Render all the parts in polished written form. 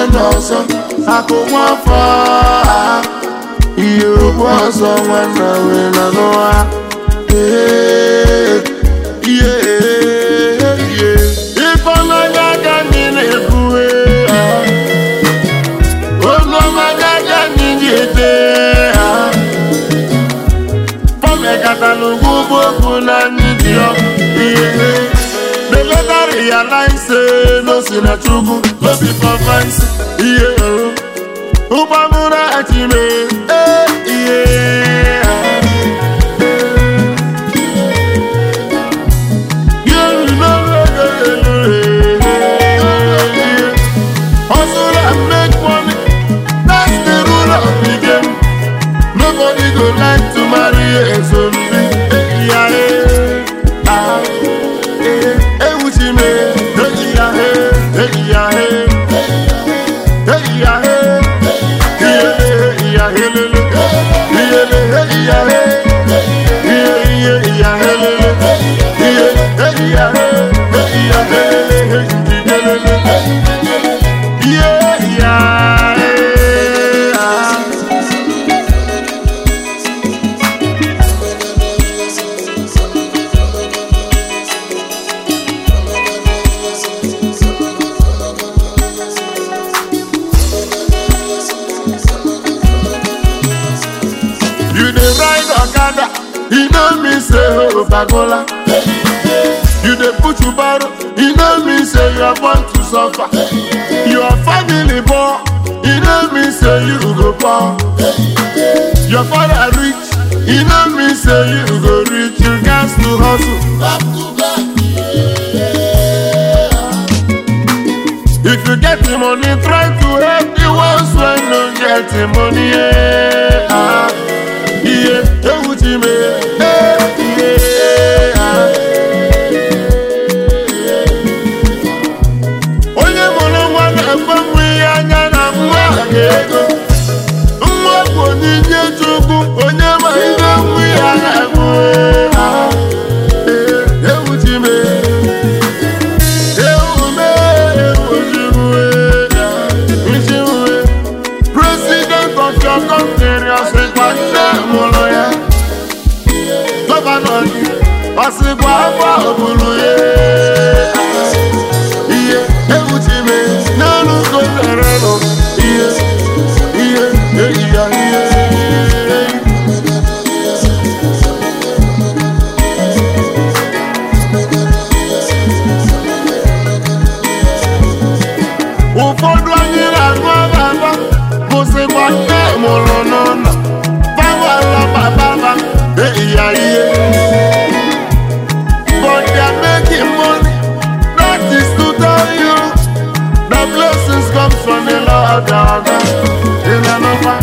n'ọsọ akụ nwafọ ihe okwu ọsọ nwanna wee na n'ụwa ife n'anya ga anyị na-ekwuwe oluọmaga ga anyị ga-ete pọmekatalụgwu bụ okwu na anyị dị ihe the letter realize no si na chukwu no be for fancy ụgbọmụrụ achime hustle and make money, that's the rule of the game. Nobody go like to marry a zombie. You know me say oh bagola. You dey put your barrel. You know me say you are born to suffer. Your family poor. You know me say you go poor. Your father rich. You know me say you go rich. You got to hustle. Back to back. If you get the money, try to help the ones when don't get the money. Onye mụrụ nwa na-ekwe nwa ihe anya na nwa ga-ego nwa bụ onyinye Chukwu onye ma ihe nwa ihe na-ekwe president of your country ọsịkwa nne mụrụ ya gọvanọ gị ọsịkwa afọ ọbụrụ ya ụfọdụ anyị na-aṅụ ababa bụsịkwa nne mụrụ n'ụlọ bawala bababa ya ihe but they are making money. That is to tell you the blessings comes from the Lord. In another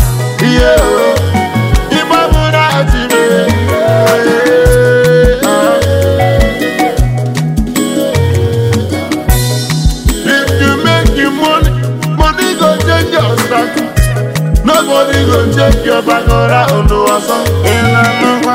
if you make your money, money go change your status. Nobody go check your back around the wall. In another